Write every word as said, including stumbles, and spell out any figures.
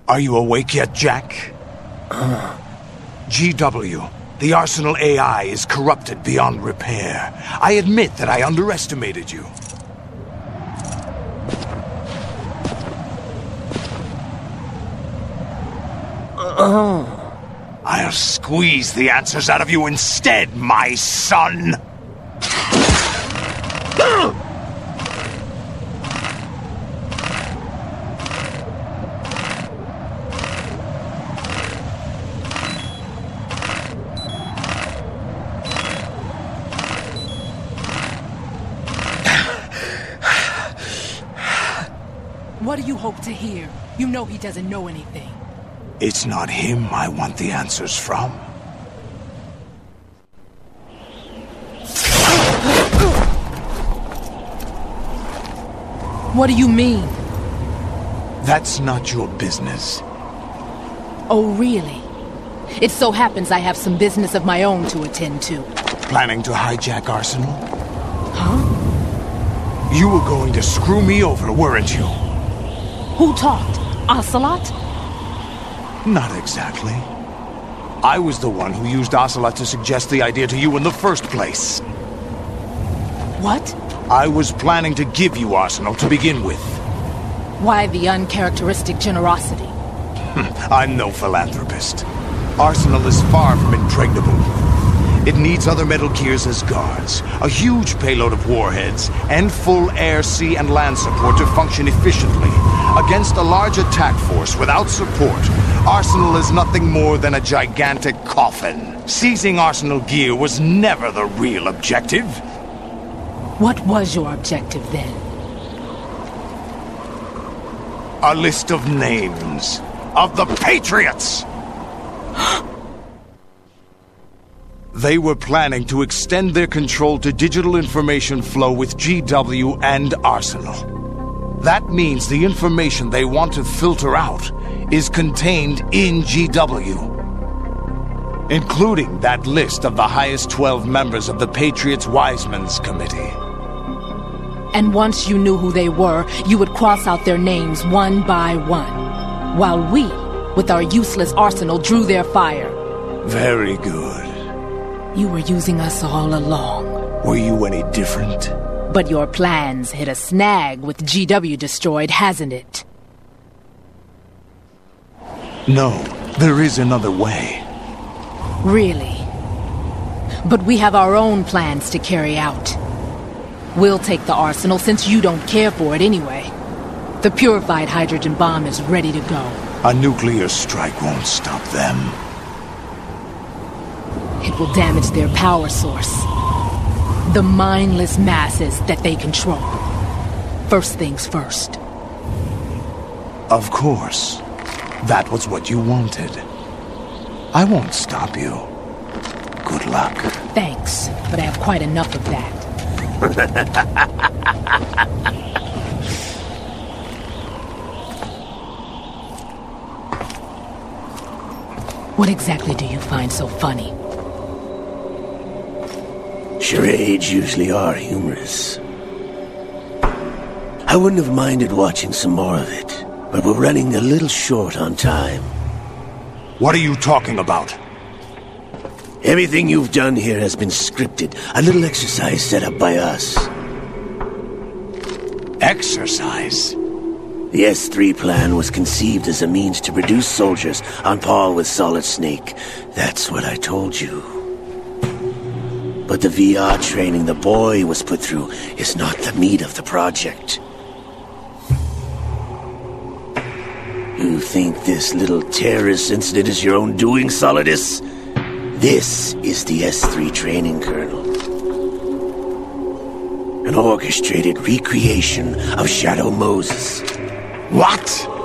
Are you awake yet, Jack? Uh. G W, the Arsenal A I is corrupted beyond repair. I admit that I underestimated you. Uh. I'll squeeze the answers out of you instead, my son! What do you hope to hear? You know he doesn't know anything. It's not him I want the answers from. What do you mean? That's not your business. Oh, really? It so happens I have some business of my own to attend to. Planning to hijack Arsenal? Huh? You were going to screw me over, weren't you? Who talked? Ocelot? Not exactly. I was the one who used Ocelot to suggest the idea to you in the first place. What? I was planning to give you Arsenal to begin with. Why the uncharacteristic generosity? I'm no philanthropist. Arsenal is far from impregnable. It needs other Metal Gears as guards, a huge payload of warheads, and full air, sea, and land support to function efficiently. Against a large attack force without support, Arsenal is nothing more than a gigantic coffin. Seizing Arsenal gear was never the real objective. What was your objective then? A list of names of the Patriots! They were planning to extend their control to digital information flow with G W and Arsenal. That means the information they want to filter out is contained in G W. Including that list of the highest twelve members of the Patriots Wiseman's Committee. And once you knew who they were, you would cross out their names one by one. While we, with our useless arsenal, drew their fire. Very good. You were using us all along. Were you any different? But your plans hit a snag with G W destroyed, hasn't it? No, there is another way. Really? But we have our own plans to carry out. We'll take the arsenal since you don't care for it anyway. The purified hydrogen bomb is ready to go. A nuclear strike won't stop them. It will damage their power source. The mindless masses that they control. First things first. Of course. That was what you wanted. I won't stop you. Good luck. Thanks, but I have quite enough of that. What exactly do you find so funny? Charades usually are humorous. I wouldn't have minded watching some more of it, but we're running a little short on time. What are you talking about? Everything you've done here has been scripted. A little exercise set up by us. Exercise? The S three plan was conceived as a means to produce soldiers on par with Solid Snake. That's what I told you. But the V R training the boy was put through is not the meat of the project. You think this little terrorist incident is your own doing, Solidus? This is the S three training kernel. An orchestrated recreation of Shadow Moses. What?